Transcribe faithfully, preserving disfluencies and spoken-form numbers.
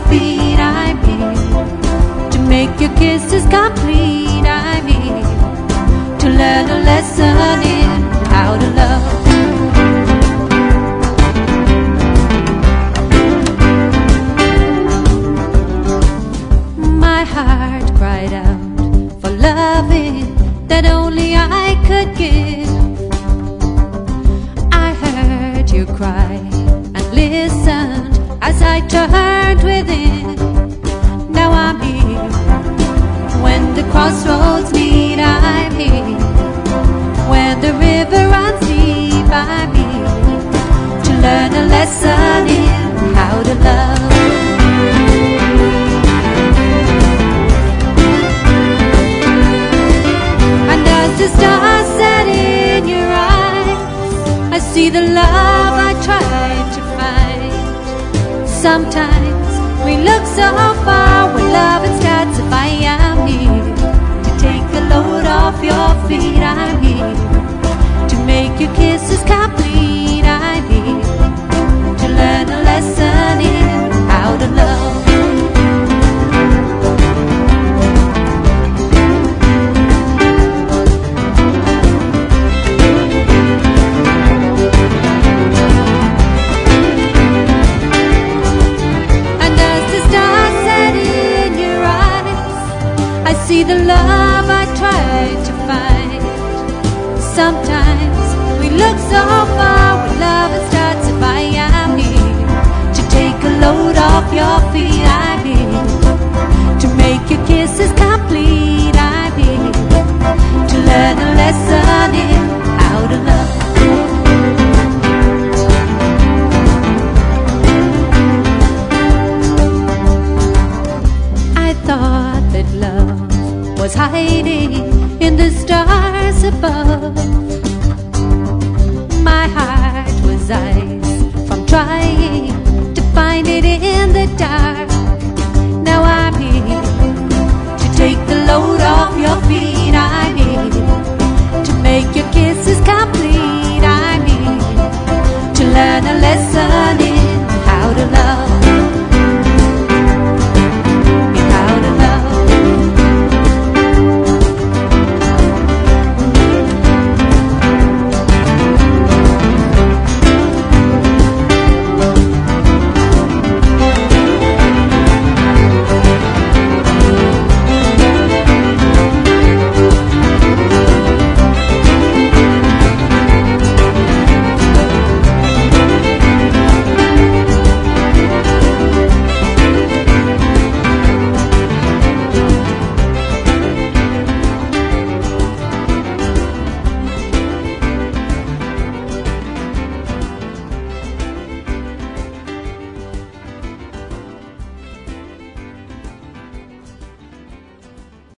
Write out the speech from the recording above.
feet. I'm here to make your kisses complete. I'm here to learn a lesson in how to love. My heart cried out for loving that only I could give. I heard you cry and listened as I turned within. Now I'm here when the crossroads meet. I'm here when the river runs deep. I'm here to learn a lesson in how to love. The stars set in your eyes, I see the love I tried to find. Sometimes we look so far when love starts. If I am here to take the load off your feet, I'm here to make your kisses complete. I'm here to learn a lesson in how to love. See the love I tried to find. Sometimes we look so far when love starts. If I am here to take a load off your feet, I'm here to make your kisses complete. I'm here to learn a lesson in how to love. I thought that love was hiding in the stars above. My heart was ice from trying to find it in the dark. Now I'm here to take the load off your feet. I'm here to make your kisses complete. I'm here to learn a lesson